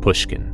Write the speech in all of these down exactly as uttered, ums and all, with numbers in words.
Pushkin.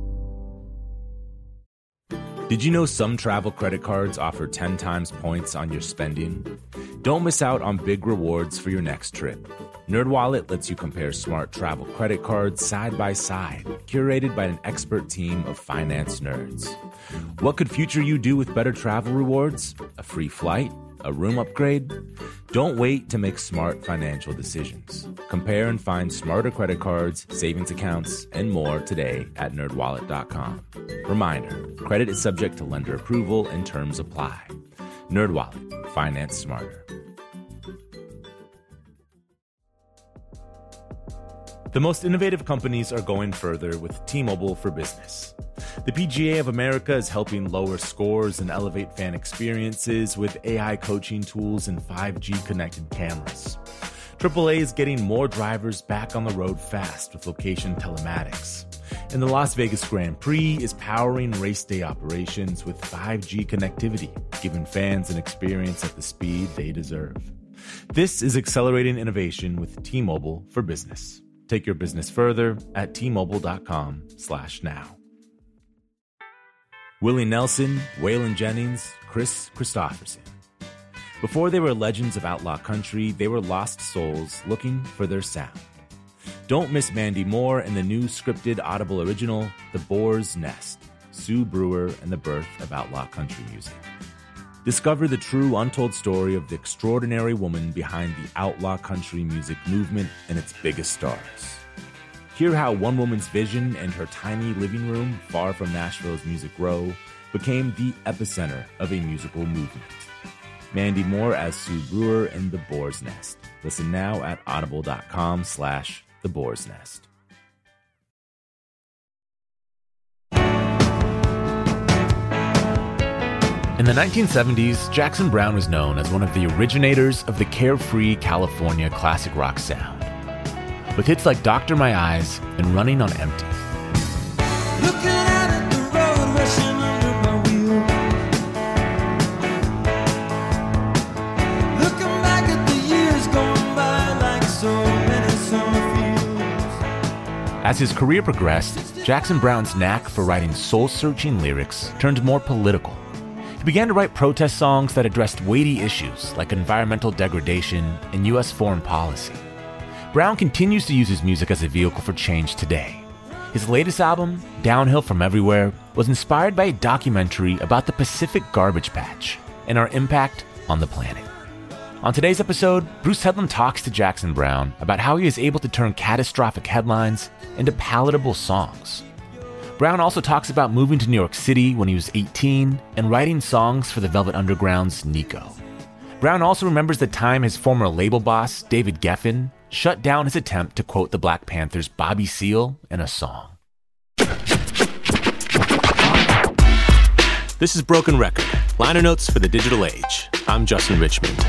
Did you know some travel credit cards offer ten times points on your spending? Don't miss out on big rewards for your next trip. NerdWallet lets you compare smart travel credit cards side by side, curated by an expert team of finance nerds. What could future you do with better travel rewards? A free flight? A room upgrade? Don't wait to make smart financial decisions. Compare and find smarter credit cards, savings accounts, and more today at nerd wallet dot com. Reminder, credit is subject to lender approval and terms apply. NerdWallet, finance smarter. The most innovative companies are going further with T-Mobile for Business. The P G A of America is helping lower scores and elevate fan experiences with A I coaching tools and five G connected cameras. triple A is getting more drivers back on the road fast with location telematics. And the Las Vegas Grand Prix is powering race day operations with five G connectivity, giving fans an experience at the speed they deserve. This is accelerating innovation with T-Mobile for Business. Take your business further at T Mobile dot com slash now. Willie Nelson, Waylon Jennings, Chris Christopherson. Before they were legends of outlaw country, they were lost souls looking for their sound. Don't miss Mandy Moore and the new scripted Audible original, The Boar's Nest, Sue Brewer and the Birth of Outlaw Country Music. Discover the true untold story of the extraordinary woman behind the outlaw country music movement and its biggest stars. Hear how one woman's vision and her tiny living room, far from Nashville's Music Row, became the epicenter of a musical movement. Mandy Moore as Sue Brewer in The Boar's Nest. Listen now at audible dot com slash The Boar's Nest. In the nineteen seventies, Jackson Browne was known as one of the originators of the carefree California classic rock sound, with hits like Doctor My Eyes and Running on Empty. Looking out at the road rushing under my wheel. Looking back at the years going by like so many summer fields. As his career progressed, Jackson Browne's knack for writing soul-searching lyrics turned more political. He began to write protest songs that addressed weighty issues like environmental degradation and U S foreign policy. Browne continues to use his music as a vehicle for change today. His latest album, Downhill from Everywhere, was inspired by a documentary about the Pacific Garbage Patch and our impact on the planet. On today's episode, Bruce Headlam talks to Jackson Browne about how he is able to turn catastrophic headlines into palatable songs. Browne also talks about moving to New York City when he was eighteen and writing songs for the Velvet Underground's Nico. Browne also remembers the time his former label boss, David Geffen, shut down his attempt to quote the Black Panthers' Bobby Seale in a song. This is Broken Record, liner notes for the digital age. I'm Justin Richmond.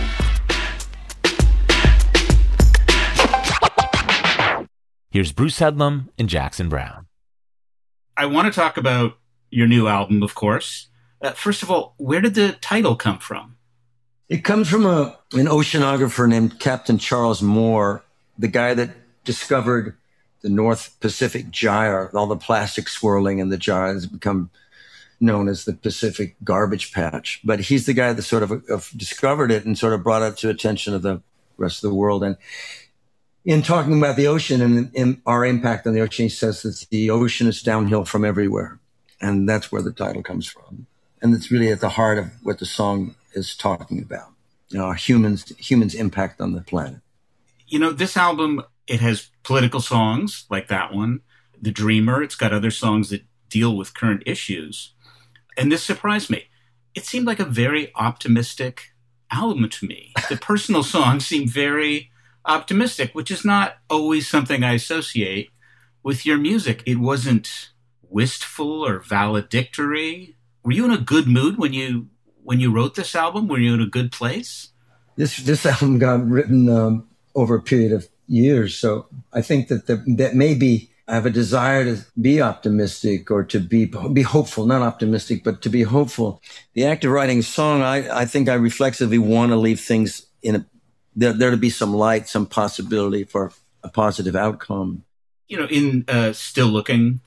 Here's Bruce Headlam and Jackson Browne. I want to talk about your new album, of course. Uh, first of all, where did the title come from? It comes from a an oceanographer named Captain Charles Moore, the guy that discovered the North Pacific Gyre, all the plastic swirling in the gyre has become known as the Pacific Garbage Patch. But he's the guy that sort of uh, discovered it and sort of brought it to attention of the rest of the world. And in talking about the ocean and, and our impact on the ocean, he says that the ocean is downhill from everywhere. And that's where the title comes from. And it's really at the heart of what the song is talking about. You know, humans, humans' impact on the planet. You know, this album, it has political songs like that one, The Dreamer. It's got other songs that deal with current issues. And this surprised me. It seemed like a very optimistic album to me. The personal songs seem very optimistic, which is not always something I associate with your music. It wasn't wistful or valedictory. Were you in a good mood when you when you wrote this album? Were you in a good place? This this album got written um, over a period of years, so I think that the, that maybe I have a desire to be optimistic or to be be hopeful, not optimistic, but to be hopeful. The act of writing a song, I, I think I reflexively want to leave things in a There, there to be some light, some possibility for a positive outcome. You know, in uh, Still Looking,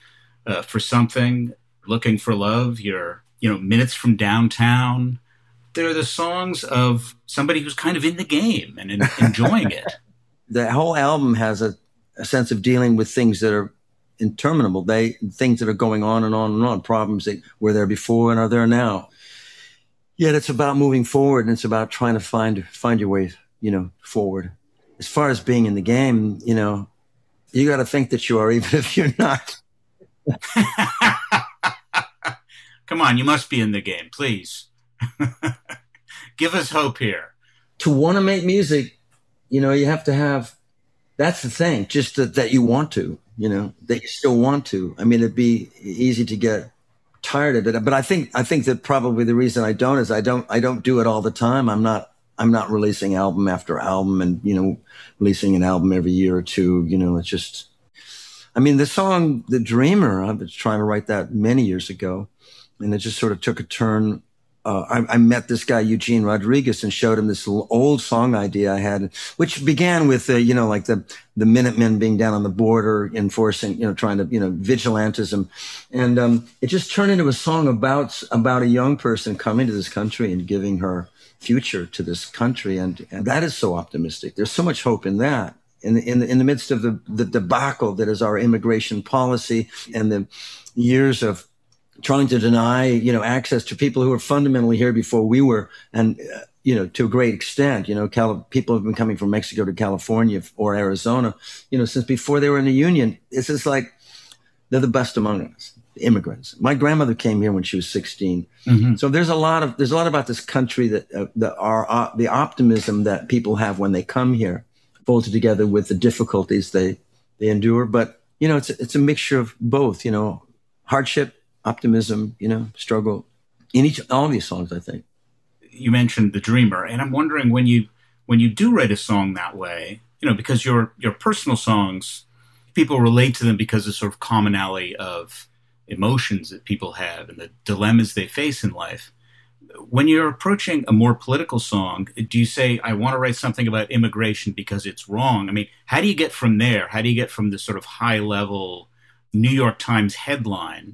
uh, for something, looking for love, your, you know, minutes from downtown. They're the songs of somebody who's kind of in the game and in, enjoying it. The whole album has a, a sense of dealing with things that are interminable. They things that are going on and on and on. Problems that were there before and are there now. Yet it's about moving forward, and it's about trying to find find your way, you know, forward. As far as being in the game, you know, you got to think that you are, even if you're not. Come on, you must be in the game, please. Give us hope here. To want to make music, you know, you have to have, that's the thing, just that, that you want to, you know, that you still want to. I mean, it'd be easy to get tired of it. But I think, I think that probably the reason I don't is I don't, I don't do it all the time. I'm not, I'm not releasing album after album and, you know, releasing an album every year or two. You know, it's just, I mean, the song, The Dreamer, I was trying to write that many years ago, and it just sort of took a turn. Uh, I, I met this guy, Eugene Rodriguez, and showed him this old song idea I had, which began with, uh, you know, like the, the Minutemen being down on the border, enforcing, you know, trying to, you know, vigilantism. And um, it just turned into a song about, about a young person coming to this country and giving her future to this country. And, and that is so optimistic. There's so much hope in that. In the, in the, in the midst of the, the debacle that is our immigration policy and the years of trying to deny, you know, access to people who were fundamentally here before we were, and, uh, you know, to a great extent, you know, Cali- people have been coming from Mexico to California or Arizona, you know, since before they were in the Union. It's just like they're the best among us, immigrants. My grandmother came here when she was sixteen. Mm-hmm. So there's a lot of, there's a lot about this country that, uh, that are, uh, the optimism that people have when they come here, folded together with the difficulties they, they endure. But, you know, it's, it's a mixture of both, you know, hardship, optimism, you know, struggle in each, all of these songs, I think. You mentioned The Dreamer, and I'm wondering when you, when you do write a song that way, you know, because your, your personal songs, people relate to them because of sort of commonality of emotions that people have and the dilemmas they face in life. When you're approaching a more political song, do you say, I want to write something about immigration because it's wrong? I mean, how do you get from there? How do you get from this sort of high level New York Times headline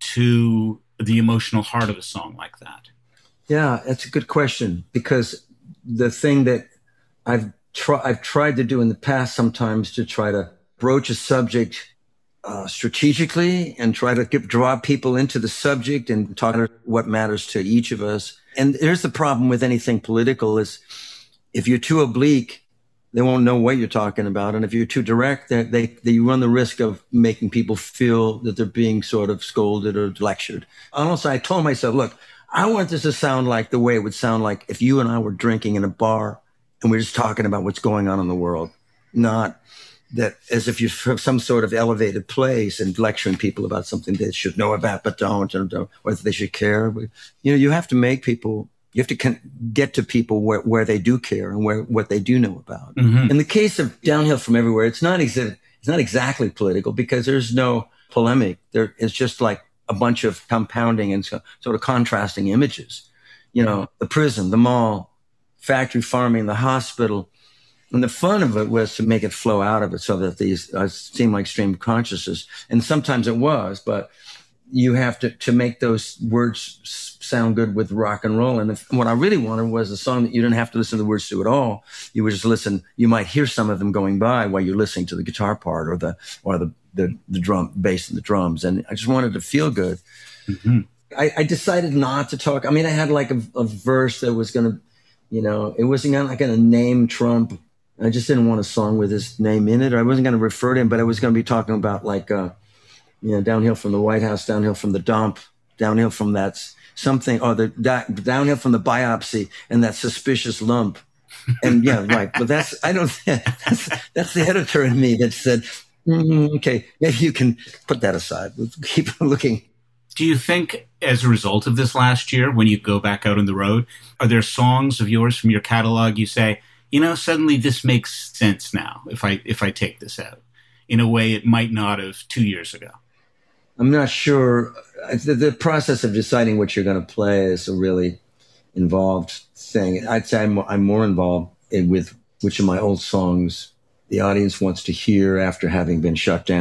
to the emotional heart of a song like that? Yeah, that's a good question, because the thing that I've, tr- I've tried to do in the past sometimes to try to broach a subject uh, strategically and try to get, draw people into the subject and talk about what matters to each of us. And here's the problem with anything political is if you're too oblique, they won't know what you're talking about. And if you're too direct, they, they, they run the risk of making people feel that they're being sort of scolded or lectured. Honestly, I told myself, look, I want this to sound like the way it would sound like if you and I were drinking in a bar and we're just talking about what's going on in the world, not that as if you're from some sort of elevated place and lecturing people about something they should know about but don't, or that they should care. You know, you have to make people, you have to con- get to people where, where they do care and where what they do know about. Mm-hmm. In the case of Downhill from Everywhere, it's not exa- it's not exactly political because there's no polemic. There is just like a bunch of compounding and so, sort of contrasting images. You know, the prison, the mall, factory farming, the hospital. And the fun of it was to make it flow out of it so that these uh, seem like stream of consciousness. And sometimes it was, but you have to, to make those words sound good with rock and roll. And if, what I really wanted was a song that you didn't have to listen to the words to at all. You would just listen. You might hear some of them going by while you're listening to the guitar part or the, or the, the, the drum, bass and the drums. And I just wanted to feel good. Mm-hmm. I, I decided not to talk. I mean, I had like a, a verse that was going to, you know, it wasn't gonna, like going to name Trump. I just didn't want a song with his name in it. I wasn't going to refer to him, but I was going to be talking about like, uh, you know, downhill from the White House, downhill from the dump, downhill from that something, or the da- downhill from the biopsy and that suspicious lump. And yeah, right. But that's, I don't, that's, that's the editor in me that said, mm, okay, maybe you can put that aside. We'll keep looking. Do you think as a result of this last year, when you go back out on the road, are there songs of yours from your catalog you say, you know, suddenly this makes sense now if I if I take this out in a way it might not have two years ago? I'm not sure. The, the process of deciding what you're going to play is a really involved thing. I'd say I'm, I'm more involved in, with which of my old songs the audience wants to hear after having been shut down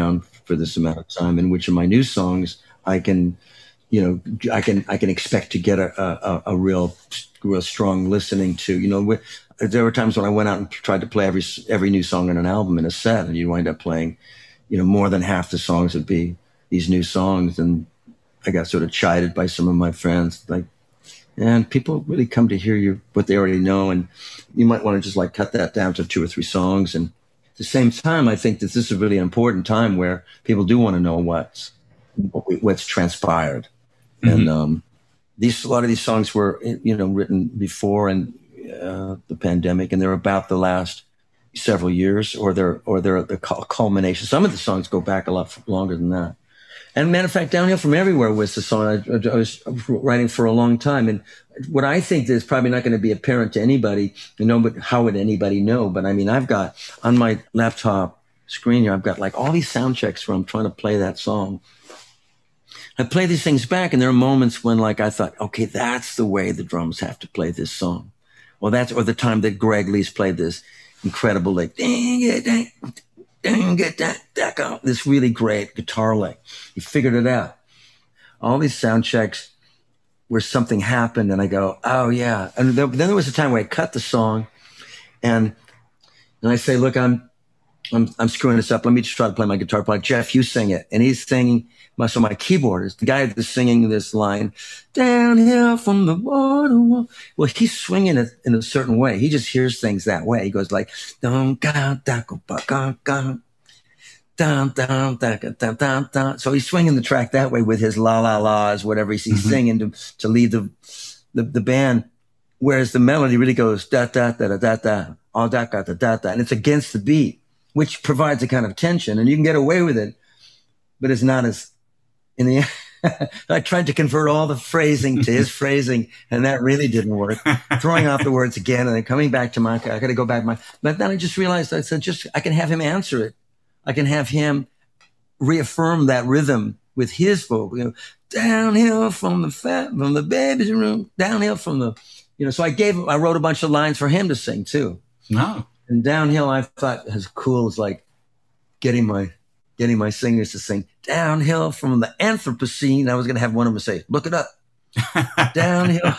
for this amount of time, and which of my new songs I can, you know, I can I can expect to get a a, a real real strong listening to. You know, there were times when I went out and tried to play every every new song on an album in a set, and you wind up playing, you know, more than half the songs would be these new songs, and I got sort of chided by some of my friends, like, and people really come to hear you what they already know, and you might want to just like cut that down to two or three songs. And at the same time, I think that this is a really important time where people do want to know what's what's transpired. Mm-hmm. And um, these a lot of these songs were, you know, written before and uh, the pandemic, and they're about the last several years, or they're or they're the culmination. Some of the songs go back a lot longer than that. And matter of fact, Downhill from Everywhere was the song I, I was writing for a long time. And what I think is probably not going to be apparent to anybody, you know, but how would anybody know? But I mean, I've got on my laptop screen here, I've got like all these sound checks where I'm trying to play that song. I play these things back, and there are moments when like I thought, okay, that's the way the drums have to play this song. Well, that's, or the time that Greg Lease played this incredible, like, dang it, dang, dang, get that, that out. This really great guitar lick. He figured it out. All these sound checks where something happened, and I go, oh yeah. And then there was a time where I cut the song, and and I say, look, I'm I'm I'm screwing this up. Let me just try to play my guitar part. Jeff, you sing it. And he's singing. So my keyboard is the guy that's singing this line, downhill from the water wall. Well, he's swinging it in a certain way. He just hears things that way. He goes like, down, down, down, down, down, down, down, down, down, down. So he's swinging the track that way with his la la la's, whatever he's mm-hmm. singing to to lead the, the the band. Whereas the melody really goes da da da da da da, all da da da da da, and it's against the beat, which provides a kind of tension, and you can get away with it, but it's not as in the end. I tried to convert all the phrasing to his phrasing, and that really didn't work. Throwing off the words again, and then coming back to my, I got to go back to my, but then I just realized, I said, just, I can have him answer it. I can have him reaffirm that rhythm with his vocal, you know, downhill from the fat, from the baby's room, downhill from the, you know, so I gave him, I wrote a bunch of lines for him to sing too. No. And downhill, I thought as cool as like getting my, getting my singers to sing downhill from the Anthropocene. I was going to have one of them say, look it up. Downhill.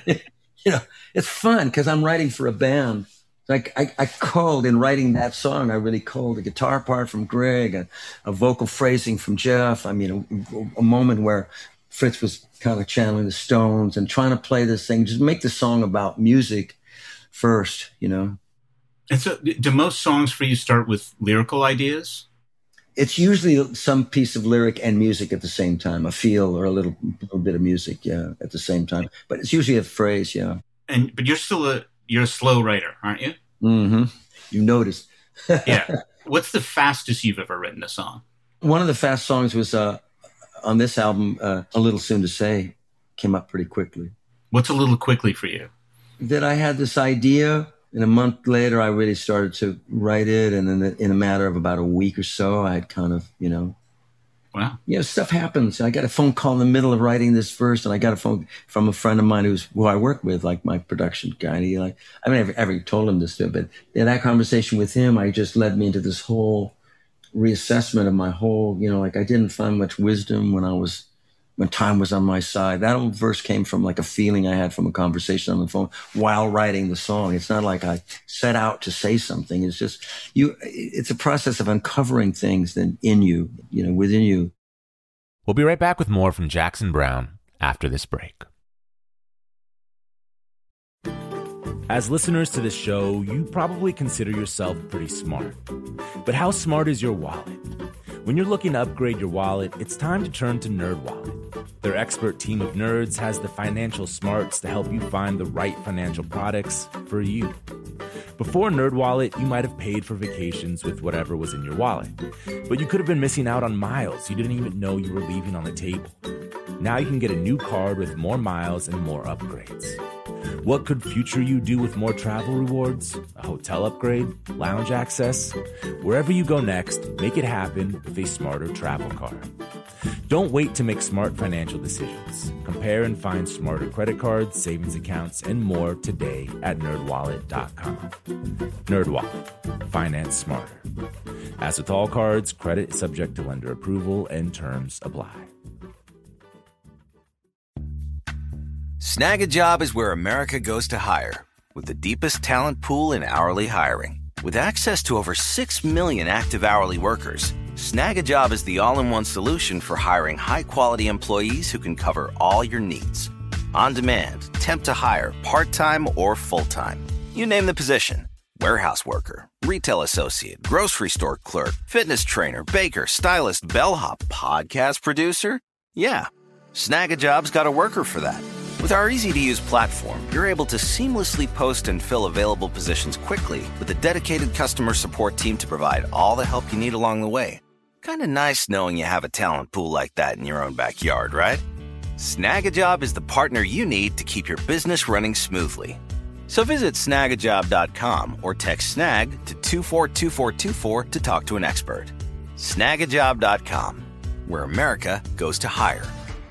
You know, it's fun because I'm writing for a band. Like I, I culled in writing that song. I really culled a guitar part from Greg, a, a vocal phrasing from Jeff. I mean, a, a moment where Fritz was kind of channeling the Stones and trying to play this thing, just make the song about music first, you know? And so do most songs for you start with lyrical ideas? It's usually some piece of lyric and music at the same time, a feel or a little, little bit of music, yeah, at the same time. But it's usually a phrase, yeah. And but you're still a you're a slow writer, aren't you? Mm-hmm. You noticed. Yeah. What's the fastest you've ever written a song? One of the fast songs was uh, on this album, uh, "A Little Soon to Say," came up pretty quickly. What's a little quickly for you? That I had this idea. And a month later, I really started to write it. And in a, in a matter of about a week or so, I had kind of, you know, wow, you know, stuff happens. I got a phone call in the middle of writing this verse, and I got a phone from a friend of mine who's who I work with, like my production guy. And he like, I mean, I've ever told him this too, but in that conversation with him, I just led me into this whole reassessment of my whole, you know, like I didn't find much wisdom when I was, when time was on my side. That old verse came from like a feeling I had from a conversation on the phone while writing the song. It's not like I set out to say something. It's just you, it's a process of uncovering things then in you, you know, within you. We'll be right back with more from Jackson Browne after this break. As listeners to this show, you probably consider yourself pretty smart. But how smart is your wallet? When you're looking to upgrade your wallet, it's time to turn to NerdWallet. Their expert team of nerds has the financial smarts to help you find the right financial products for you. Before NerdWallet, you might have paid for vacations with whatever was in your wallet, but you could have been missing out on miles you didn't even know you were leaving on the table. Now you can get a new card with more miles and more upgrades. What could future you do with more travel rewards? A hotel upgrade? Lounge access? Wherever you go next, make it happen with a smarter travel card. Don't wait to make smart financial decisions. Compare and find smarter credit cards, savings accounts, and more today at nerd wallet dot com. NerdWallet. Finance smarter. As with all cards, credit is subject to lender approval and terms apply. Snag a Job is where America goes to hire, with the deepest talent pool in hourly hiring. With access to over six million active hourly workers, Snag a Job is the all-in-one solution for hiring high-quality employees who can cover all your needs. On demand, temp to hire, part-time or full-time. You name the position. Warehouse worker, retail associate, grocery store clerk, fitness trainer, baker, stylist, bellhop, podcast producer. Yeah, Snag a Job's got a worker for that. With our easy-to-use platform, you're able to seamlessly post and fill available positions quickly with a dedicated customer support team to provide all the help you need along the way. Kind of nice knowing you have a talent pool like that in your own backyard, right? Snag a Job is the partner you need to keep your business running smoothly. So visit snag a job dot com or text snag to two four two four two four to talk to an expert. snag a job dot com, where America goes to hire.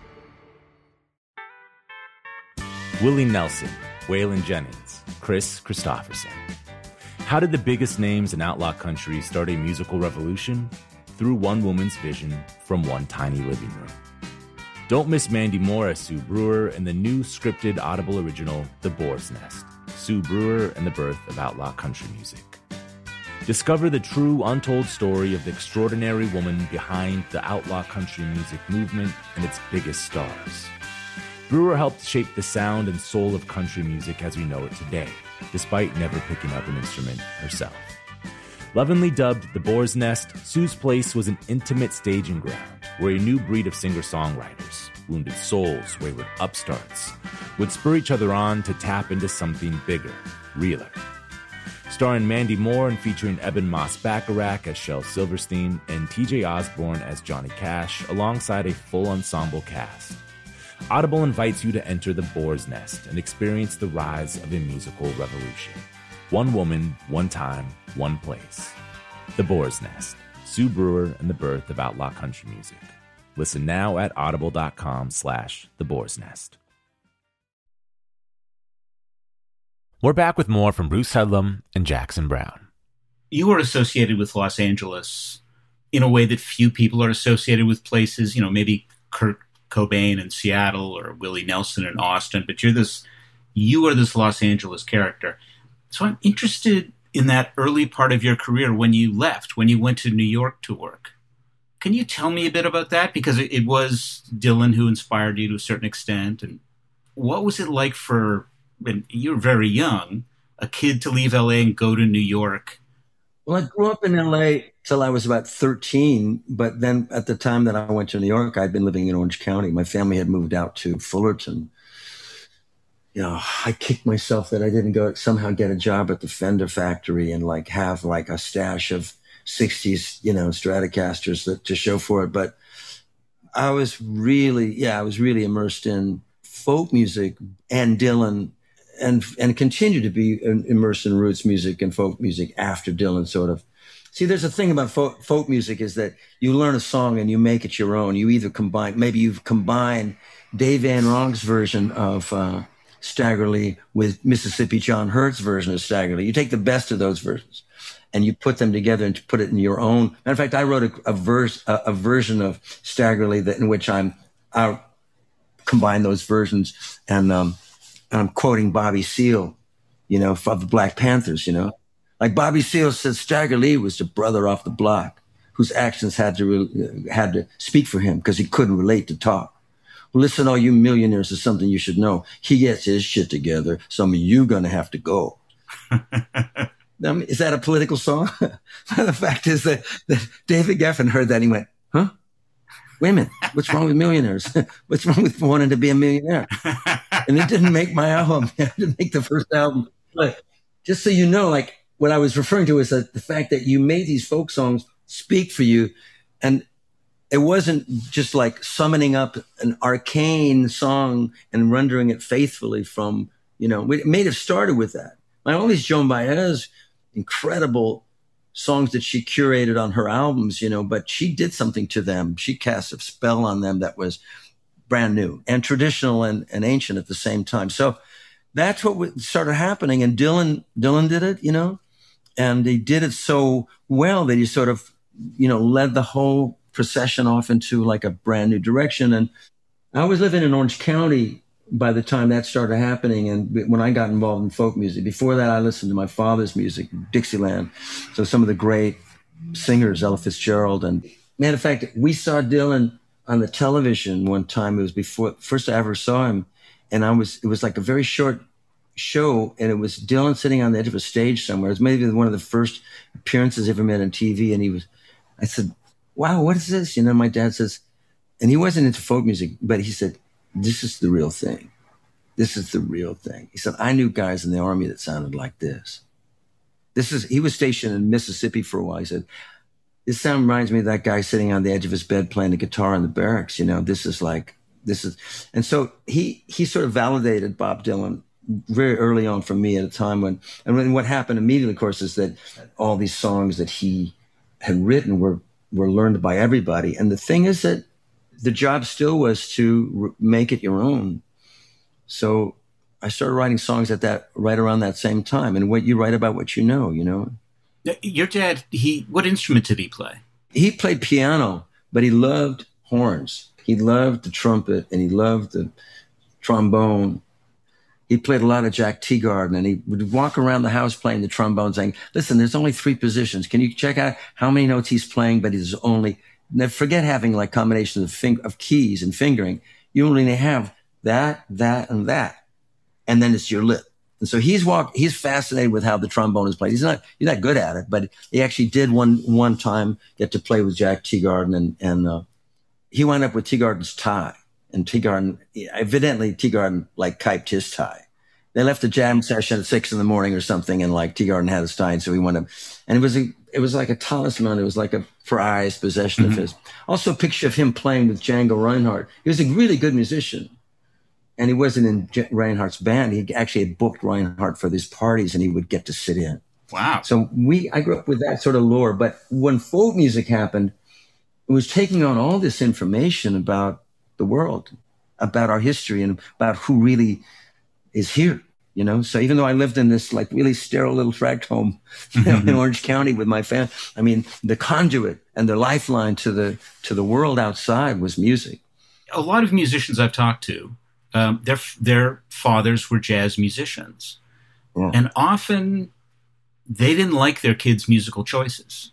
Willie Nelson, Waylon Jennings, Kris Kristofferson. How did the biggest names in outlaw country start a musical revolution? Through one woman's vision from one tiny living room. Don't miss Mandy Moore as Sue Brewer in the new scripted Audible original, The Boar's Nest, Sue Brewer and the Birth of Outlaw Country Music. Discover the true, untold story of the extraordinary woman behind the outlaw country music movement and its biggest stars. Brewer helped shape the sound and soul of country music as we know it today, despite never picking up an instrument herself. Lovingly dubbed The Boar's Nest, Sue's Place was an intimate staging ground where a new breed of singer-songwriters, wounded souls, wayward upstarts, would spur each other on to tap into something bigger, realer. Starring Mandy Moore and featuring Eben Moss-Bacharach as Shel Silverstein and T J Osborne as Johnny Cash alongside a full ensemble cast. Audible invites you to enter The Boar's Nest and experience the rise of a musical revolution. One woman, one time, one place. The Boar's Nest, Sue Brewer and the Birth of Outlaw Country Music. Listen now at audible.com slash The Boar's Nest. We're back with more from Bruce Headlam and Jackson Browne. You are associated with Los Angeles in a way that few people are associated with places, you know, maybe Kurt Cobain in Seattle or Willie Nelson in Austin, but you're this, you are this Los Angeles character. So I'm interested in that early part of your career when you left, when you went to New York to work. Can you tell me a bit about that? Because it, it was Dylan who inspired you to a certain extent. And what was it like for, when you were very young, a kid to leave L A and go to New York? Well, I grew up in L A till I was about thirteen, but then at the time that I went to New York, I'd been living in Orange County. My family had moved out to Fullerton. You know, I kicked myself that I didn't go somehow get a job at the Fender factory and like have like a stash of sixties, you know, Stratocasters that, to show for it. But I was really, yeah, I was really immersed in folk music and Dylan, and and continue to be immersed in roots music and folk music after Dylan sort of. See, there's a thing about folk, folk music is that you learn a song and you make it your own. You either combine, maybe you've combined Dave Van Ronck's version of uh, Staggerly with Mississippi John Hurt's version of Staggerly. You take the best of those versions and you put them together and put it in your own. Matter of fact, I wrote a, a verse, a, a version of Staggerly that in which I'm, I combine those versions and um, I'm quoting Bobby Seale, you know, of the Black Panthers, you know. Like Bobby Seale said, Stagger Lee was the brother off the block whose actions had to re- had to speak for him because he couldn't relate to talk. Well, listen, all you millionaires, is something you should know. He gets his shit together. Some of you gonna have to go. I mean, is that a political song? The fact is that, that David Geffen heard that and he went, huh? Wait a minute. What's wrong with millionaires? What's wrong with wanting to be a millionaire? And it didn't make my album. It didn't make the first album. But just so you know, like, what I was referring to is that the fact that you made these folk songs speak for you. And it wasn't just like summoning up an arcane song and rendering it faithfully from, you know, it may have started with that. Not only is Joan Baez incredible songs that she curated on her albums, you know, but she did something to them. She cast a spell on them that was brand new and traditional and, and ancient at the same time. So that's what started happening. And Dylan, Dylan did it, you know, and he did it so well that he sort of you know, led the whole procession off into like a brand new direction. And I was living in Orange County by the time that started happening. And when I got involved in folk music, before that, I listened to my father's music, Dixieland. So some of the great singers, Ella Fitzgerald. And matter of fact, we saw Dylan on the television one time. It was before, first I ever saw him. And I was, it was like a very short show. And it was Dylan sitting on the edge of a stage somewhere. It was maybe one of the first appearances I ever made on T V. And he was, I said, wow, what is this? You know, my dad says, and he wasn't into folk music, but he said, this is the real thing. This is the real thing. He said, I knew guys in the Army that sounded like this. This is, he was stationed in Mississippi for a while. He said, this sound reminds me of that guy sitting on the edge of his bed playing the guitar in the barracks. You know, this is like, this is, and so he, he sort of validated Bob Dylan very early on for me at a time when, and when what happened immediately, of course, is that all these songs that he had written were, were learned by everybody. And the thing is that the job still was to make it your own. So I started writing songs at that, right around that same time. And what you write about what you know, you know. Your dad, he, what instrument did he play? He played piano, but he loved horns. He loved the trumpet and he loved the trombone. He played a lot of Jack Teagarden, and he would walk around the house playing the trombone saying, listen, there's only three positions. Can you check out how many notes he's playing? But he's only, now forget having like combinations of, fing- of keys and fingering. You only have that, that, and that. And then it's your lip. And so he's walk, he's fascinated with how the trombone is played. He's not, he's not good at it, but he actually did one, one time get to play with Jack Teagarden, and, and, uh, he wound up with Teagarden's tie. And Teagarden, evidently Teagarden like kiped his tie. They left a jam session at six in the morning or something, and like Teagarden had his tie, and so he went up. And it was a, it was like a talisman. It was like a prized possession mm-hmm. of his. Also a picture of him playing with Django Reinhardt. He was a really good musician. And he wasn't in J- Reinhardt's band. He actually had booked Reinhardt for these parties, and he would get to sit in. Wow. So we, I grew up with that sort of lore. But when folk music happened, it was taking on all this information about the world, about our history, and about who really is here, you know? So even though I lived in this like really sterile little tract home you know, mm-hmm. in Orange County with my family, I mean, the conduit and the lifeline to the, to the world outside was music. A lot of musicians I've talked to, um, their, their fathers were jazz musicians. Yeah. And often they didn't like their kids' musical choices.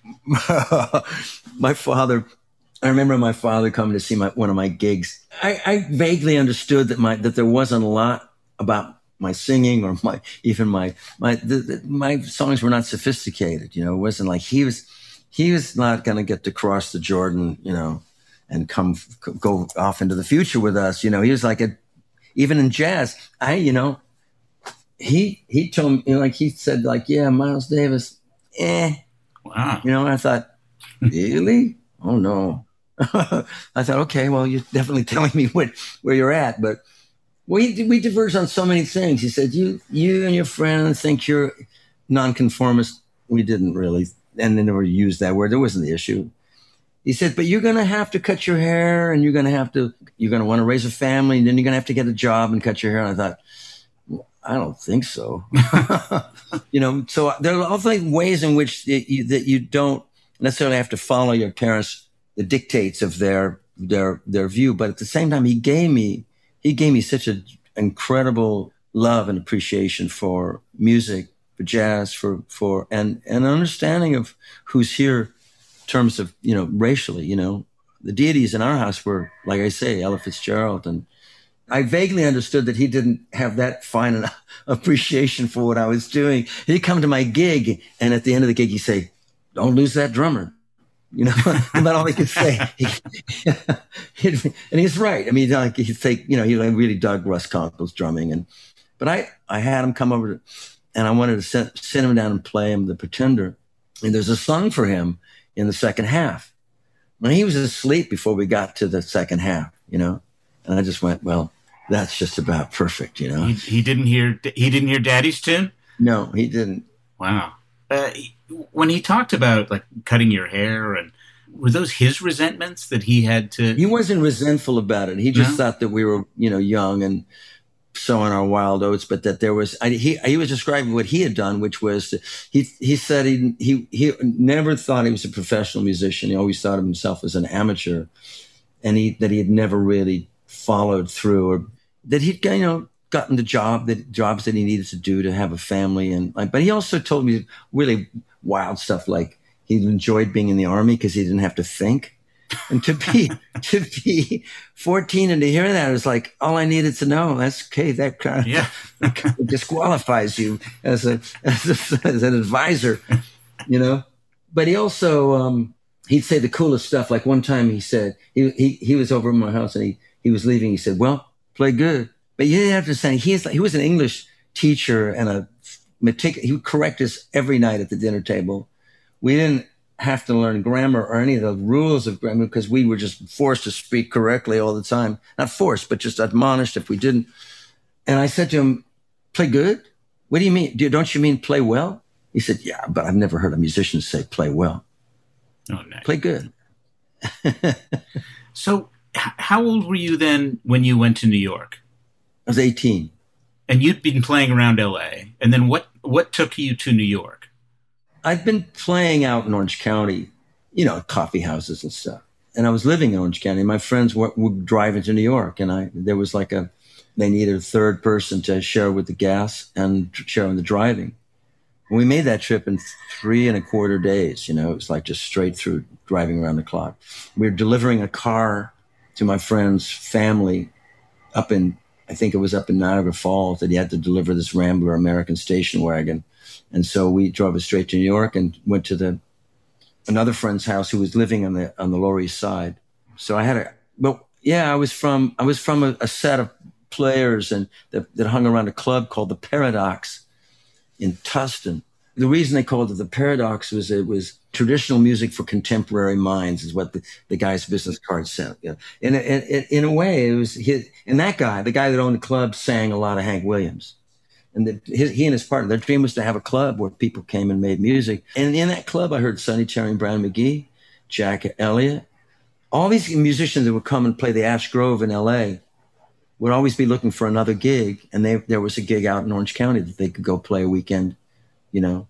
My father... I remember my father coming to see my, one of my gigs. I, I vaguely understood that my, that there wasn't a lot about my singing or my, even my, my, the, the, my songs were not sophisticated. You know, it wasn't like he was, he was not going to get to cross the Jordan, you know, and come, go off into the future with us. You know, he was like a, even in jazz, I, you know, he, he told me, you know, like he said, like, yeah, Miles Davis, eh. Wow. You know, and I thought, really? Oh no. I thought, okay, well, you're definitely telling me what, where you're at, but we we diverged on so many things. He said, you you and your friends think you're nonconformist. We didn't really, and they never used that word. There wasn't the issue. He said, but you're going to have to cut your hair, and you're going to have to, you're going to want to raise a family, and then you're going to have to get a job and cut your hair. And I thought, well, I don't think so. You know, so there are also ways in which it, you, that you don't necessarily have to follow your parents' the dictates of their, their, their view. But at the same time, he gave me, he gave me such an incredible love and appreciation for music, for jazz, for, for, and, and an understanding of who's here in terms of, you know, racially, you know, the deities in our house were, like I say, Ella Fitzgerald. And I vaguely understood that he didn't have that fine an appreciation for what I was doing. He'd come to my gig, and at the end of the gig, he'd say, don't lose that drummer. You know, about all he could say. He, and he's right. I mean, like he'd say, you know, he really dug Russ Conkle's drumming. And, but I, I had him come over to, and I wanted to send, send him down and play him The Pretender. And there's a song for him in the second half. And he was asleep before we got to the second half, you know, and I just went, well, that's just about perfect, you know. He, he didn't hear, he didn't hear Daddy's tune? No, he didn't. Wow. Uh, when he talked about like cutting your hair, and were those his resentments that he had to? He wasn't resentful about it. He just no? thought that we were, you know, young and sowing our wild oats, but that there was, I, he, he was describing what he had done, which was, to, he, he said he, he, he never thought he was a professional musician. He always thought of himself as an amateur, and he, that he had never really followed through, or that he'd, you know, gotten the job that jobs that he needed to do to have a family. And like, but he also told me really wild stuff, like he enjoyed being in the Army because he didn't have to think. And to be to be fourteen and to hear that, it was like, all I needed to know. That's okay. That kind of, yeah. that kind of disqualifies you as a, as a as an advisor, you know. But he also um, he'd say the coolest stuff. Like one time he said he he he was over at my house and he he was leaving. He said, "Well, play good." But you didn't have to say, he is, he was an English teacher and a meticulous, he would correct us every night at the dinner table. We didn't have to learn grammar or any of the rules of grammar because we were just forced to speak correctly all the time. Not forced, but just admonished if we didn't. And I said to him, play good? What do you mean? Don't you mean play well? He said, yeah, but I've never heard a musician say play well. Oh, nice. Play good. So h- how old were you then when you went to New York? I was eighteen. And you'd been playing around L A. And then what, what took you to New York? I'd been playing out in Orange County, you know, coffee houses and stuff. And I was living in Orange County. My friends w- would drive into New York. And I there was like a, they needed a third person to share with the gas and share in the driving. And we made that trip in three and a quarter days. You know, it was like just straight through driving around the clock. We were delivering a car to my friend's family up in, I think it was up in Niagara Falls, that he had to deliver this Rambler American station wagon. And so we drove it straight to New York and went to the another friend's house who was living on the on the Lower East Side. So I had a, but yeah, I was from I was from a, a set of players and that, that hung around a club called the Paradox in Tustin. The reason they called it the Paradox was it was traditional music for contemporary minds, is what the, the guy's business card said. You know, in, a, in, in a way, it was his, and that guy, the guy that owned the club, sang a lot of Hank Williams. And the, his, he and his partner, their dream was to have a club where people came and made music. And in that club, I heard Sonny Terry and Brown McGee, Jack Elliott, all these musicians that would come and play the Ash Grove in L A would always be looking for another gig. And they, there was a gig out in Orange County that they could go play a weekend, you know,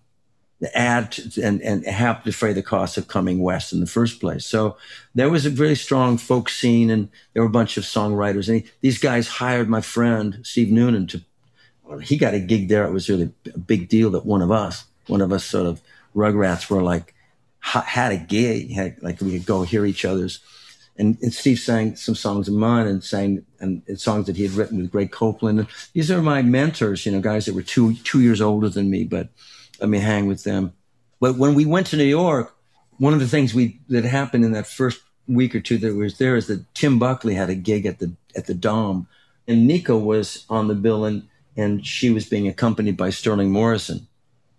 add to, and, and help defray the cost of coming west in the first place. So there was a very strong folk scene, and there were a bunch of songwriters. And he, these guys hired my friend, Steve Noonan, to, well, he got a gig there. It was really a big deal that one of us, one of us sort of rugrats were like, had a gig, had, like we could go hear each other's. And, and Steve sang some songs of mine and sang and, and songs that he had written with Greg Copeland. And these are my mentors, you know, guys that were two two years older than me, but let me hang with them. But when we went to New York, one of the things we that happened in that first week or two that was there is that Tim Buckley had a gig at the at the Dome, and Nika was on the bill, and and she was being accompanied by Sterling Morrison.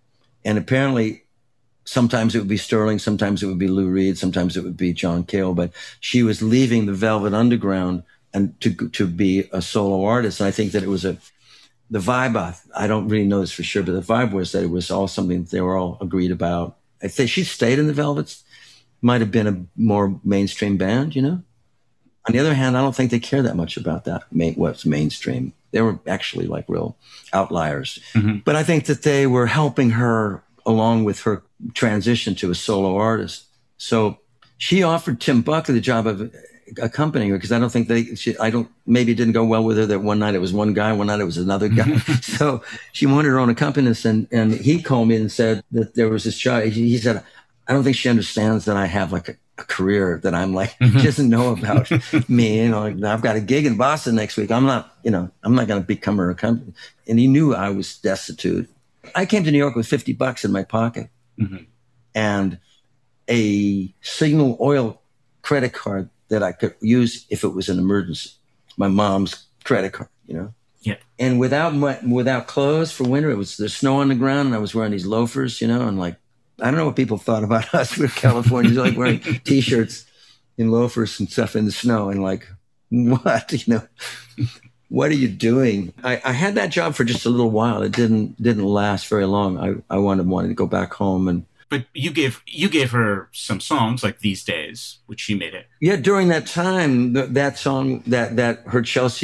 And apparently, sometimes it would be Sterling, sometimes it would be Lou Reed, sometimes it would be John Cale, but she was leaving the Velvet Underground and to to be a solo artist. And I think that it was a the vibe, I, I don't really know this for sure, but the vibe was that it was all something that they were all agreed about. I think she stayed in the Velvets, might have been a more mainstream band, you know? On the other hand, I don't think they care that much about that, main, what's mainstream. They were actually like real outliers. Mm-hmm. But I think that they were helping her along with her transition to a solo artist. So she offered Tim Buckley the job of accompanying her, because I don't think they, she, I don't, maybe it didn't go well with her that one night it was one guy, one night it was another guy. So she wanted her own accompanist, and, and he called me and said that there was this child. He, he said, I don't think she understands that I have like a, a career that I'm like, she doesn't know about me. You know, like, I've got a gig in Boston next week. I'm not, you know, I'm not going to become her accompanist. And he knew I was destitute. I came to New York with fifty bucks in my pocket mm-hmm. and a Signal Oil credit card that I could use if it was an emergency. My mom's credit card, you know? Yeah. And without my, without clothes for winter, it was the snow on the ground, and I was wearing these loafers, you know, and like, I don't know what people thought about us. We're Californians, like wearing T-shirts and loafers and stuff in the snow, and like, what, you know? What are you doing? I, I had that job for just a little while. It didn't didn't last very long. I, I wanted wanted to go back home. And But you gave you gave her some songs like These Days, which she made it. Yeah, during that time, th- that song, that that her Chelsea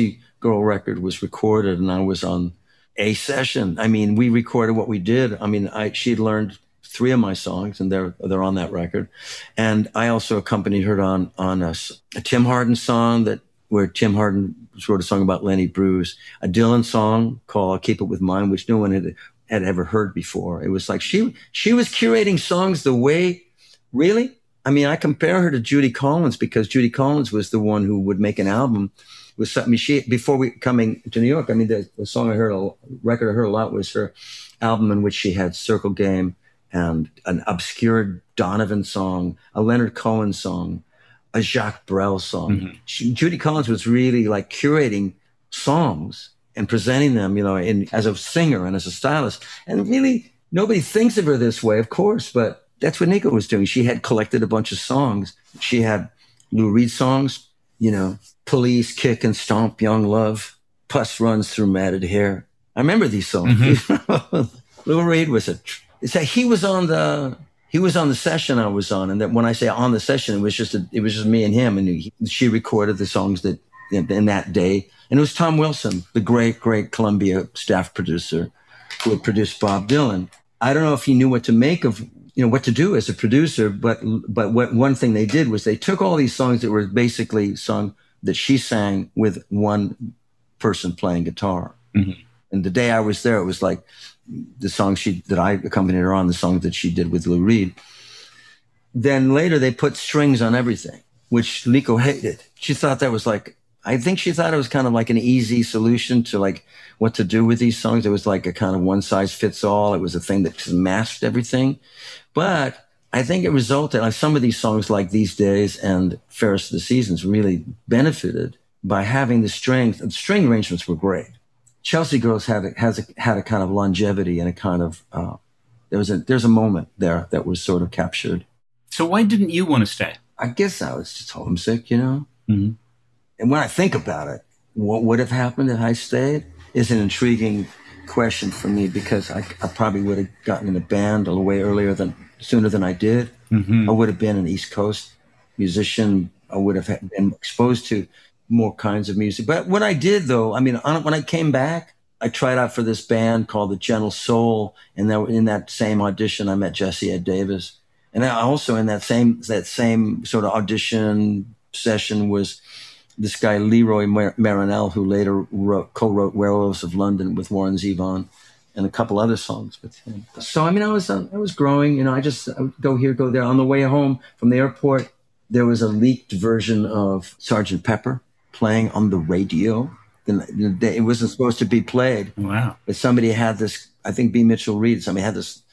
Girl record was recorded, and I was on a session. I mean, we recorded what we did. I mean, I she'd learned three of my songs, and they're they're on that record. And I also accompanied her on on a, a Tim Hardin song that where Tim Hardin wrote a song about Lenny Bruce, a Dylan song called "Keep It With Mine," which no one had had ever heard before. It was like she she was curating songs the way, really. I mean, I compare her to Judy Collins because Judy Collins was the one who would make an album with something. I mean, she before we coming to New York. I mean, the, the song I heard, a record I heard a lot was her album in which she had Circle Game and an obscure Donovan song, a Leonard Cohen song, a Jacques Brel song. Mm-hmm. She, Judy Collins was really like curating songs and presenting them, you know, in, as a singer and as a stylist. And really, nobody thinks of her this way, of course, but that's what Nico was doing. She had collected a bunch of songs. She had Lou Reed songs, you know, Police, Kick and Stomp, Young Love, Pus Runs Through Matted Hair. I remember these songs. Mm-hmm. Lou Reed was a... It's like he was on the he was on the session I was on, and that when I say on the session, it was just a, it was just me and him, and he, she recorded the songs that in, in that day, and it was Tom Wilson, the great great Columbia staff producer, who had produced Bob Dylan. I don't know if he knew what to make of you know what to do as a producer, but but what one thing they did was they took all these songs that were basically sung that she sang with one person playing guitar, mm-hmm. and the day I was there, it was like. The song she that I accompanied her on, the song that she did with Lou Reed. Then later they put strings on everything, which Liko hated. She thought that was like, I think she thought it was kind of like an easy solution to like what to do with these songs. It was like a kind of one size fits all. It was a thing that just masked everything. But I think it resulted, like some of these songs like These Days and Fairest of the Seasons really benefited by having the strings. The string arrangements were great. Chelsea Girls had a, has a, had a kind of longevity and a kind of uh, there was a there's a moment there that was sort of captured. So why didn't you want to stay? I guess I was just homesick, you know. Mm-hmm. And when I think about it, what would have happened if I stayed is an intriguing question for me because I, I probably would have gotten in a band a little way earlier than sooner than I did. Mm-hmm. I would have been an East Coast musician. I would have been exposed to more kinds of music. But what I did, though, I mean, when I came back, I tried out for this band called the Gentle Soul. And then in that same audition, I met Jesse Ed Davis. And I also in that same that same sort of audition session was this guy, Leroy Mar- Marinell, who later wrote, co-wrote Werewolves of London with Warren Zevon and a couple other songs with him. So, I mean, I was uh, I was growing. You know, I just I would go here, go there. On the way home from the airport, there was a leaked version of Sergeant Pepper playing on the radio. It wasn't supposed to be played. Wow. But somebody had this, I think B. Mitchell Reed, somebody had this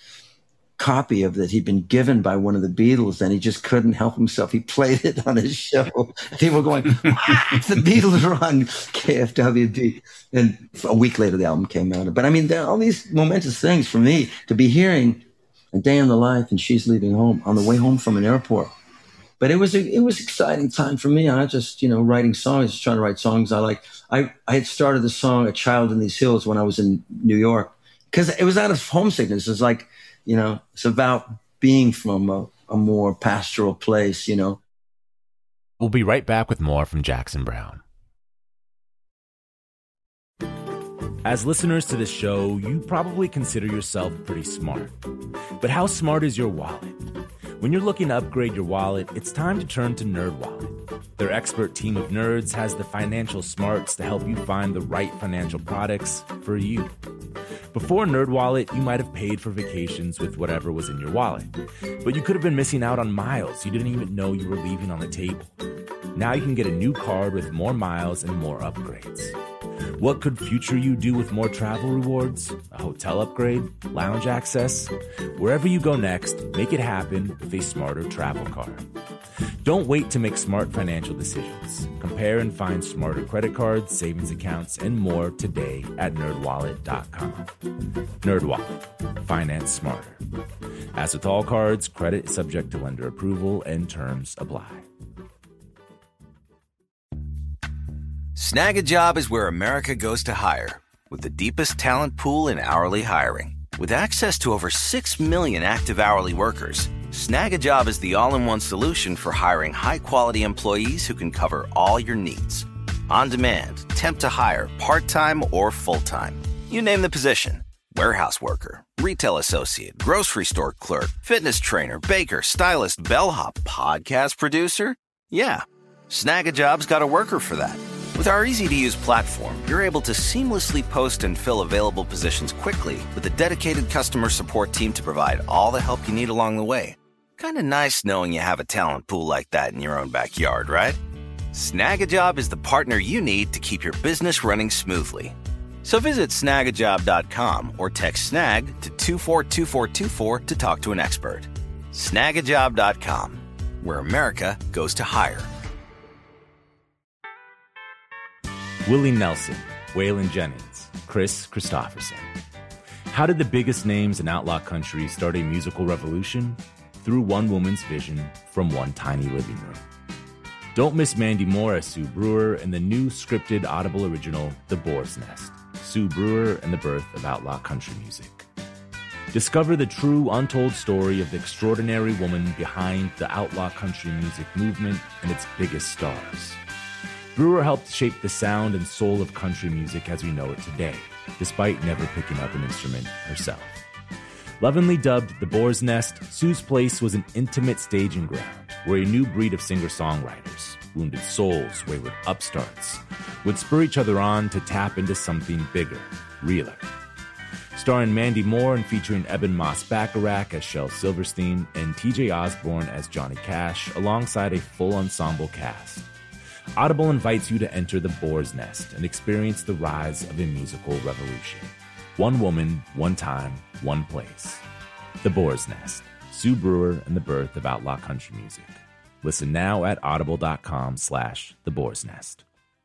copy of that he'd been given by one of the Beatles, and he just couldn't help himself. He played it on his show. People were going, ah, the Beatles are on K F W D. And a week later, the album came out. But I mean, there are all these momentous things for me to be hearing A Day in the Life and She's Leaving Home on the way home from an airport. But it was a, it was an exciting time for me. I just, you know, writing songs, just trying to write songs I like. I, I had started the song A Child in These Hills when I was in New York because it was out of homesickness. It's like, you know, it's about being from a, a more pastoral place, you know. We'll be right back with more from Jackson Browne. As listeners to this show, you probably consider yourself pretty smart. But how smart is your wallet? When you're looking to upgrade your wallet, it's time to turn to NerdWallet. Their expert team of nerds has the financial smarts to help you find the right financial products for you. Before NerdWallet, you might have paid for vacations with whatever was in your wallet, but you could have been missing out on miles you didn't even know you were leaving on the table. Now you can get a new card with more miles and more upgrades. What could future you do with more travel rewards? A hotel upgrade? Lounge access? Wherever you go next, make it happen with a smarter travel card. Don't wait to make smart financial decisions. Compare and find smarter credit cards, savings accounts, and more today at nerd wallet dot com. NerdWallet. Finance smarter. As with all cards, credit is subject to lender approval and terms apply. Snag a Job is where America goes to hire, with the deepest talent pool in hourly hiring. With access to over six million active hourly workers, Snag a Job is the all-in-one solution for hiring high-quality employees who can cover all your needs. On demand, temp to hire, part-time or full-time. You name the position. Warehouse worker, retail associate, grocery store clerk, fitness trainer, baker, stylist, bellhop, podcast producer. Yeah, Snag a Job's got a worker for that. With our easy-to-use platform, you're able to seamlessly post and fill available positions quickly with a dedicated customer support team to provide all the help you need along the way. Kind of nice knowing you have a talent pool like that in your own backyard, right? Snag a Job is the partner you need to keep your business running smoothly. So visit snag a job dot com or text snag to two four two four two four to talk to an expert. snag a job dot com, where America goes to hire. Willie Nelson, Waylon Jennings, Chris Christopherson. How did the biggest names in outlaw country start a musical revolution? Through one woman's vision from one tiny living room. Don't miss Mandy Moore as Sue Brewer in the new scripted Audible original, The Boar's Nest, Sue Brewer and the Birth of Outlaw Country Music. Discover the true, untold story of the extraordinary woman behind the outlaw country music movement and its biggest stars. Brewer helped shape the sound and soul of country music as we know it today, despite never picking up an instrument herself. Lovingly dubbed The Boar's Nest, Sue's Place was an intimate staging ground where a new breed of singer-songwriters, wounded souls, wayward upstarts, would spur each other on to tap into something bigger, realer. Starring Mandy Moore and featuring Eben Moss-Bacharach as Shel Silverstein and T J Osborne as Johnny Cash, alongside a full ensemble cast. Audible invites you to enter The Boar's Nest and experience the rise of a musical revolution. One woman, one time, one place. The Boar's Nest, Sue Brewer and the Birth of Outlaw Country Music. Listen now at audible.com slash The Boar's Nest.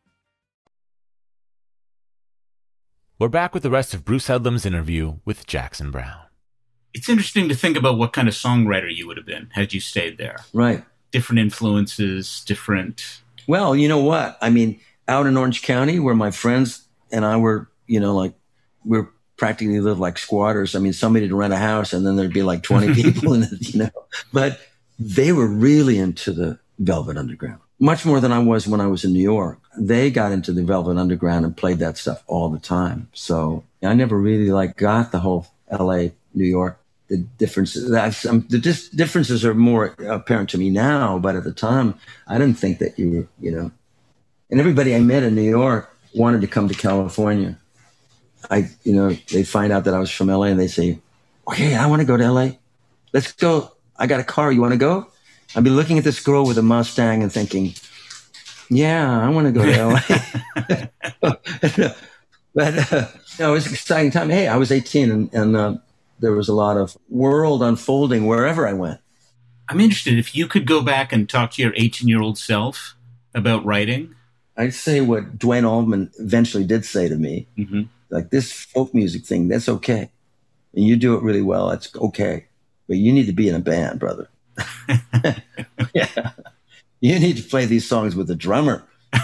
We're back with the rest of Bruce Headlam's interview with Jackson Browne. It's interesting to think about what kind of songwriter you would have been had you stayed there. Right. Different influences, different... Well, you know what? I mean, out in Orange County where my friends and I were, you know, like, we're practically lived like squatters. I mean, somebody to rent a house and then there'd be like twenty people in it, you know. But they were really into the Velvet Underground, much more than I was when I was in New York. They got into the Velvet Underground and played that stuff all the time. So I never really like got the whole L A, New York, the differences. That's, um, the dis- differences are more apparent to me now, but at the time, I didn't think that you were, you know. And everybody I met in New York wanted to come to California. I, you know, they find out that I was from L A and they say, oh, hey, I want to go to L A. Let's go. I got a car. You want to go? I'd be looking at this girl with a Mustang and thinking, yeah, I want to go to L A. But uh, no, it was an exciting time. Hey, I was eighteen and, and uh, there was a lot of world unfolding wherever I went. I'm interested if you could go back and talk to your eighteen-year-old self about writing. I'd say what Duane Allman eventually did say to me. Mm-hmm. Like, this folk music thing, that's okay. And you do it really well, that's okay. But you need to be in a band, brother. Yeah. You need to play these songs with a drummer.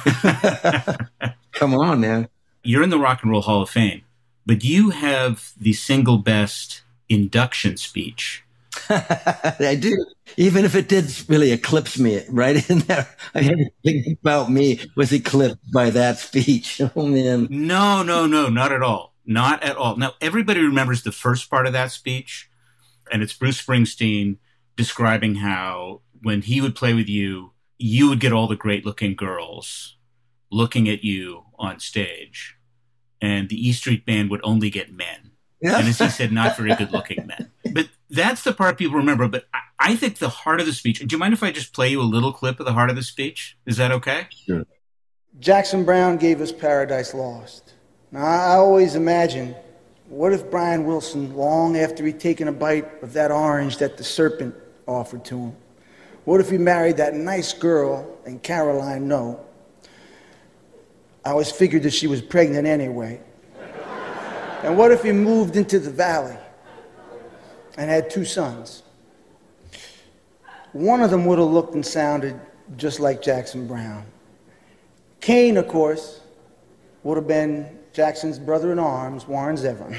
Come on, man. You're in the Rock and Roll Hall of Fame, but you have the single best induction speech. I do. Even if it did really eclipse me right in there. Everything about me was eclipsed by that speech. Oh, man. No, no, no, not at all. Not at all. Now, everybody remembers the first part of that speech, and it's Bruce Springsteen describing how when he would play with you, you would get all the great-looking girls looking at you on stage, and the E Street Band would only get men. Yeah. And as he said, not very good-looking men. But that's the part people remember. But I, I think the heart of the speech... Do you mind if I just play you a little clip of the heart of the speech? Is that okay? Sure. Jackson Browne gave us Paradise Lost. Now, I always imagine, what if Brian Wilson, long after he'd taken a bite of that orange that the serpent offered to him, what if he married that nice girl named Caroline No? I always figured that she was pregnant anyway. And what if he moved into the valley and had two sons? One of them would have looked and sounded just like Jackson Browne. Cain, of course, would have been Jackson's brother-in-arms, Warren Zevon.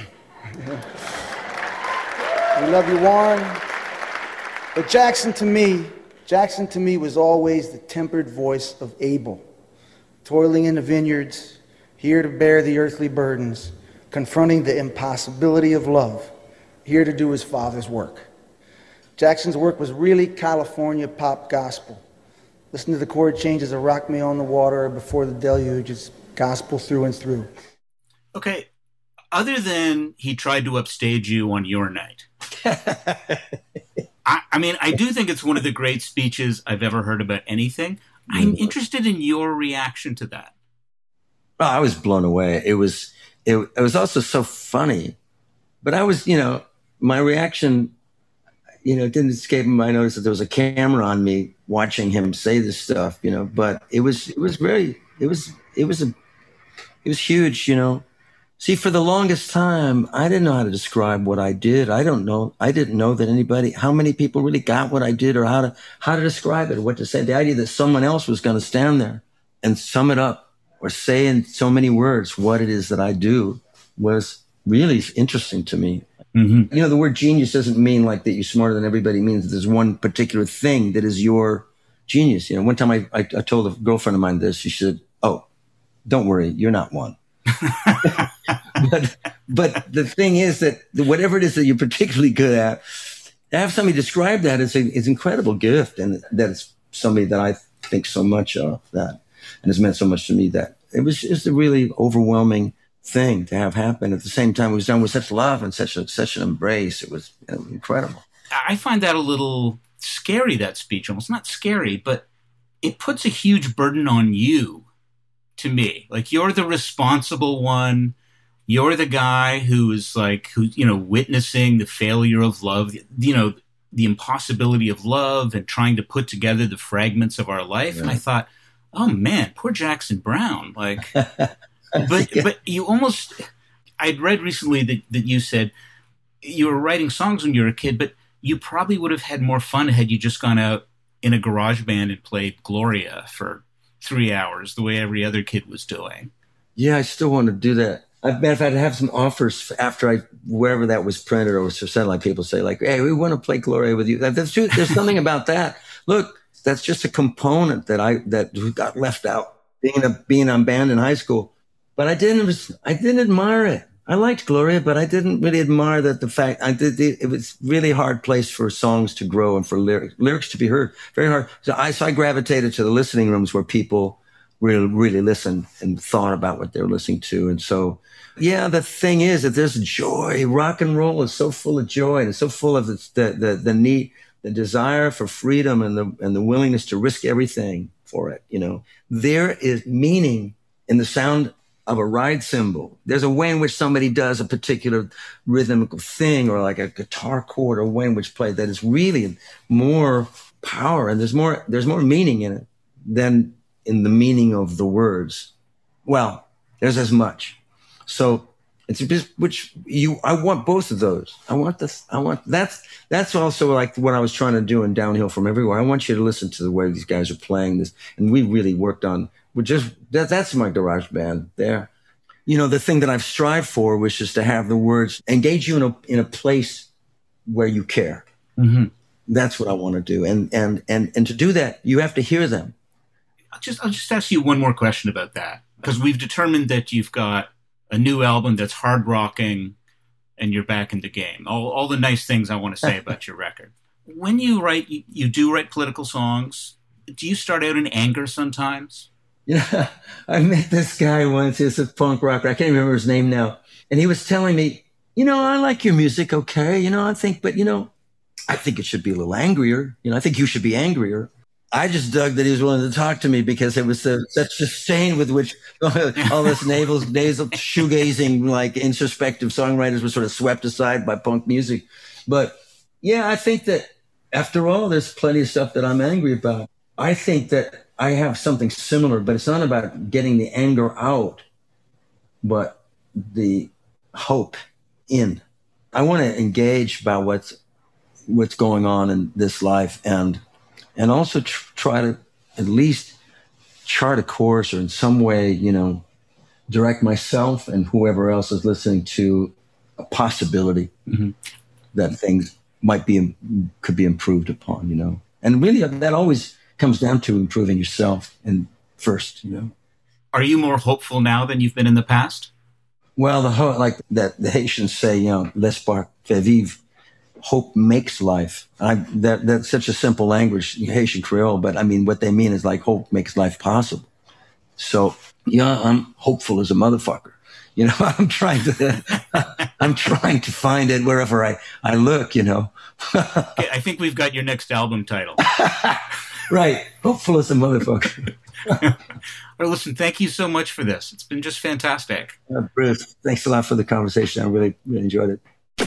We love you, Warren. But Jackson to me, Jackson to me was always the tempered voice of Abel. toiling in the vineyards, here to bear the earthly burdens, confronting the impossibility of love, here to do his Father's work. Jackson's work was really California pop gospel. Listen to the chord changes of Rock Me on the Water or Before the Deluge. It's gospel through and through. Okay, other than he tried to upstage you on your night, I, I mean, I do think it's one of the great speeches I've ever heard about anything. I'm interested in your reaction to that. Oh, I was blown away. It was, it, it was also so funny, but I was, you know, my reaction, you know, it didn't escape my notice that there was a camera on me watching him say this stuff, you know, but it was, it was very, it was, it was a, it was huge, you know. See, for the longest time, I didn't know how to describe what I did. I don't know. I didn't know that anybody, how many people really got what I did or how to, how to describe it or what to say. The idea that someone else was going to stand there and sum it up or say in so many words what it is that I do was really interesting to me. Mm-hmm. You know, the word genius doesn't mean like that you're smarter than everybody. It means that there's one particular thing that is your genius. You know, one time I, I, I told a girlfriend of mine this. She said, "Oh, don't worry, you're not one." but but the thing is that whatever it is that you're particularly good at, to have somebody describe that is an incredible gift, and that it's somebody that I think so much of that, and has meant so much to me that it was just a really overwhelming thing to have happen. At the same time, it was done with such love and such a, such an embrace. It was, it was incredible. I find that a little scary, that speech. Almost not scary, but it puts a huge burden on you. To me, like, you're the responsible one. You're the guy who is like, who, you know, witnessing the failure of love, you know, the impossibility of love and trying to put together the fragments of our life. Yeah. And I thought, oh man, poor Jackson Browne. Like, but, yeah. but you almost, I'd read recently that, that you said you were writing songs when you were a kid, but you probably would have had more fun had you just gone out in a garage band and played Gloria for three hours, the way every other kid was doing. Yeah, I still want to do that. I've I've had to have some offers after I, wherever that was printed or was for satellite, people say like, "Hey, we want to play Gloria with you." That's true. There's something about that. Look, that's just a component that I, that got left out being a, being on band in high school. But I didn't, I didn't admire it. I liked Gloria, but I didn't really admire that the fact I did, it was really hard place for songs to grow and for lyrics, lyrics to be heard. Very hard. So I, so I gravitated to the listening rooms where people really, really listened and thought about what they were listening to. And so, yeah, the thing is that there's joy. Rock and roll is so full of joy, and it's so full of the, the, the, the need, the desire for freedom and the, and the willingness to risk everything for it. You know, there is meaning in the sound of a ride cymbal. There's a way in which somebody does a particular rhythmical thing, or like a guitar chord, or way in which play that is really more power, and there's more there's more meaning in it than in the meaning of the words. Well, there's as much. So it's just, which you I want both of those. I want this. I want that's that's also like what I was trying to do in Downhill from Everywhere. I want you to listen to the way these guys are playing this, and we really worked on. We just that, that's my garage band there. You know, the thing that I've strived for, which is to have the words engage you in a in a place where you care. Mm-hmm. That's what I want to do, and and and and to do that, you have to hear them. I'll just I'll just ask you one more question about that, because we've determined that you've got a new album that's hard rocking, and you're back in the game. All all the nice things I want to say about your record. When you write, you, you do write political songs. Do you start out in anger sometimes? You know, I met this guy once. He's a punk rocker. I can't remember his name now. And he was telling me, you know, I like your music, okay. You know, I think, but, you know, I think it should be a little angrier. You know, I think you should be angrier. I just dug that he was willing to talk to me, because it was the, such disdain with which all this nasal, nasal shoegazing, like introspective songwriters were sort of swept aside by punk music. But yeah, I think that after all, there's plenty of stuff that I'm angry about. I think that I have something similar, but it's not about getting the anger out, but the hope in. I want to engage about what's what's going on in this life, and and also tr- try to at least chart a course, or in some way, you know, direct myself and whoever else is listening to a possibility mm-hmm. that things might be could be improved upon, you know. And really, that always comes down to improving yourself and first, you know. Are you more hopeful now than you've been in the past? Well, the whole, like that the Haitians say, you know, l'espoir fait vivre. Hope makes life. I, that that's such a simple language, Haitian Creole, but I mean, what they mean is like hope makes life possible. So, yeah, I'm hopeful as a motherfucker. You know, I'm trying to, I'm trying to find it wherever I, I look, you know. Okay, I think we've got your next album title. Right. Hopeful as a motherfucker. Well, listen, thank you so much for this. It's been just fantastic. Uh, Bruce, thanks a lot for the conversation. I really, really enjoyed it.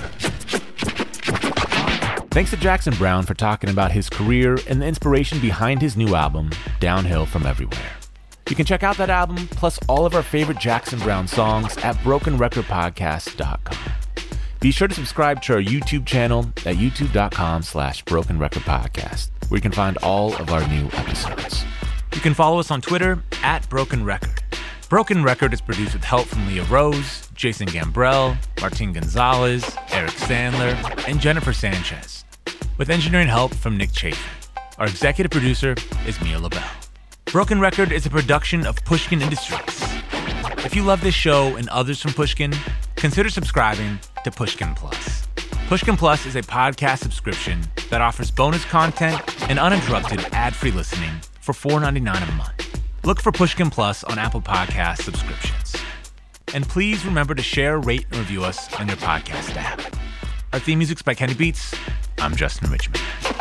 Thanks to Jackson Browne for talking about his career and the inspiration behind his new album, Downhill from Everywhere. You can check out that album, plus all of our favorite Jackson Browne songs at broken record podcast dot com. Be sure to subscribe to our YouTube channel at youtube.com slash broken record podcast, where you can find all of our new episodes. You can follow us on Twitter at Broken Record. Broken Record is produced with help from Leah Rose, Jason Gambrell, Martin Gonzalez, Eric Sandler, and Jennifer Sanchez, with engineering help from Nick Chafee. Our executive producer is Mia LaBelle. Broken Record is a production of Pushkin Industries. If you love this show and others from Pushkin, consider subscribing to Pushkin Plus. Pushkin Plus is a podcast subscription that offers bonus content and uninterrupted ad-free listening for four dollars and ninety-nine cents a month. Look for Pushkin Plus on Apple Podcast subscriptions. And please remember to share, rate, and review us on your podcast app. Our theme music's by Kenny Beats. I'm Justin Richmond.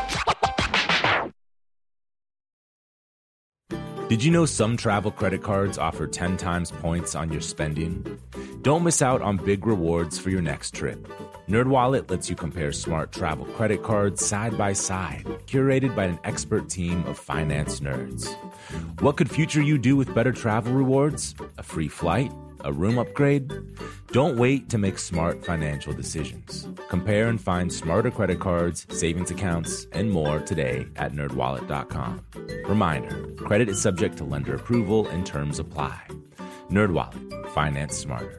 Did you know some travel credit cards offer ten times points on your spending? Don't miss out on big rewards for your next trip. NerdWallet lets you compare smart travel credit cards side by side, curated by an expert team of finance nerds. What could future you do with better travel rewards? A free flight? A room upgrade? Don't wait to make smart financial decisions. Compare and find smarter credit cards, savings accounts, and more today at nerd wallet dot com. Reminder, credit is subject to lender approval and terms apply. NerdWallet, finance smarter.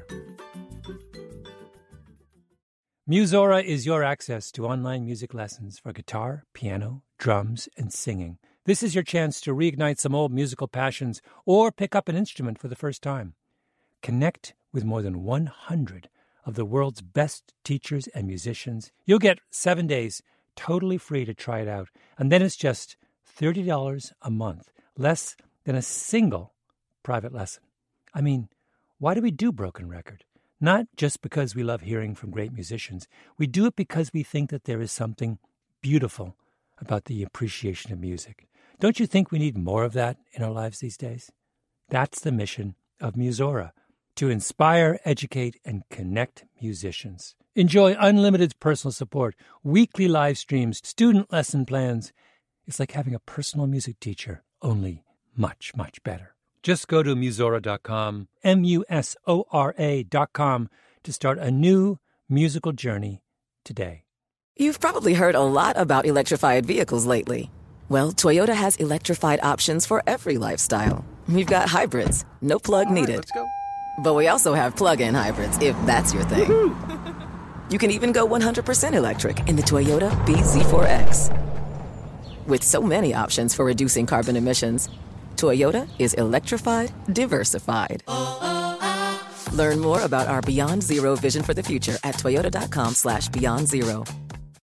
Musora is your access to online music lessons for guitar, piano, drums, and singing. This is your chance to reignite some old musical passions or pick up an instrument for the first time. Connect with more than one hundred of the world's best teachers and musicians. You'll get seven days totally free to try it out, and then it's just thirty dollars a month, less than a single private lesson. I mean, why do we do Broken Record? Not just because we love hearing from great musicians. We do it because we think that there is something beautiful about the appreciation of music. Don't you think we need more of that in our lives these days? That's the mission of Musora, to inspire, educate, and connect musicians. Enjoy unlimited personal support, weekly live streams, student lesson plans. It's like having a personal music teacher, only much, much better. Just go to musora dot com, M U S O R A dot com, to start a new musical journey today. You've probably heard a lot about electrified vehicles lately. Well, Toyota has electrified options for every lifestyle. We've got hybrids, no plug needed. Right, let's go. But we also have plug-in hybrids, if that's your thing. Woo-hoo! You can even go one hundred percent electric in the Toyota B Z four X. With so many options for reducing carbon emissions, Toyota is electrified, diversified. Learn more about our Beyond Zero vision for the future at toyota dot com slash beyond zero.